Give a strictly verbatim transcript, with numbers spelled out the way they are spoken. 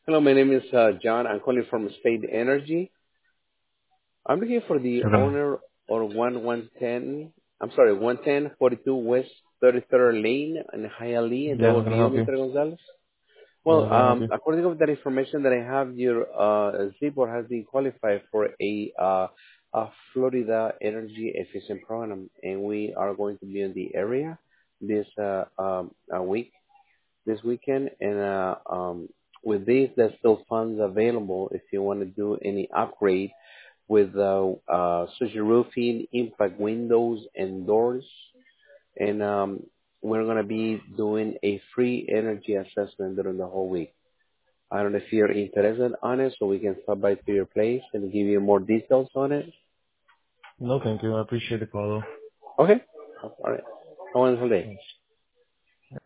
Hello, my name is uh, John. I'm calling from State Energy. I'm looking for the Okay. owner or one one ten. I'm sorry, one ten forty-two West thirty-third Lane in Hialeah. And that Yeah, will how can be I you, help you? mister Gonzalez. Yeah, Well, how can I help um, you? according to that information that I have, your uh, Zipor has been qualified for a, uh, a Florida Energy Efficient Program, and we are going to be in the area this uh, um, uh, week. this weekend. And uh, um, with these, there's still funds available if you want to do any upgrade with uh, uh, social roofing, impact windows and doors. And um, we're going to be doing a free energy assessment during the whole week. I don't know if you're interested on it, so we can stop by to your place and give you more details on it. No, thank you. I appreciate the call, Okay. All right. Have a wonderful day. though.